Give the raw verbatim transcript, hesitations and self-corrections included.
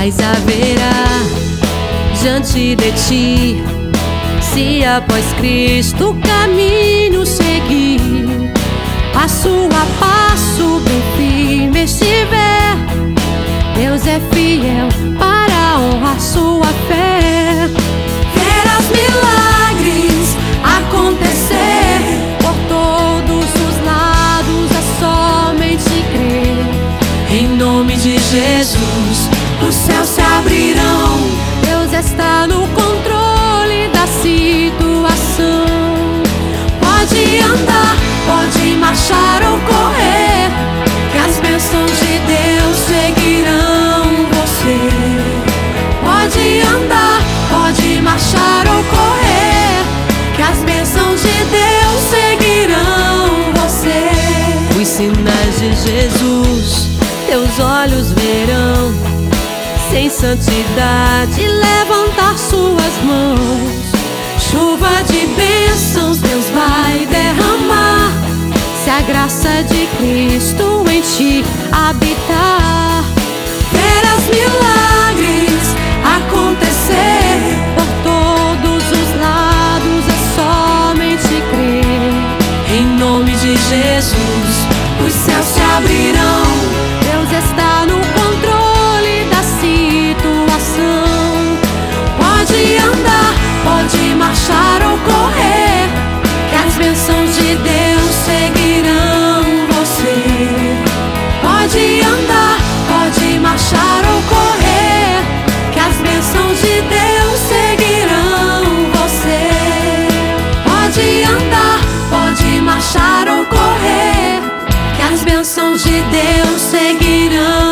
Mas haverá diante de ti, se após Cristo o caminho seguir, passo a passo bem firme estiver, Deus é fiel para honrar sua fé. Verás milagres acontecer por todos os lados, é somente crer. Em nome de Jesus, os céus se abrirão. Deus está no controle da situação. Pode andar, pode marchar ou correr, que as bênçãos de Deus seguirão você. Pode andar, pode marchar ou correr, que as bênçãos de Deus seguirão você. Os sinais de Jesus teus olhos verão, sem santidade levantar suas mãos. Chuva de bênçãos Deus vai derramar, se a graça de Cristo em ti habitar. Verás milagres acontecer por todos os lados, é somente crer. Em nome de Jesus, os céus se abrirão. Deus está no controle da situação. Pode andar, pode marchar ou correr, que as bênçãos de Deus seguirão você. Pode andar, pode marchar ou correr, que as bênçãos de Deus seguirão você. Pode andar, pode marchar ou correr, que as bênçãos de Deus seguirão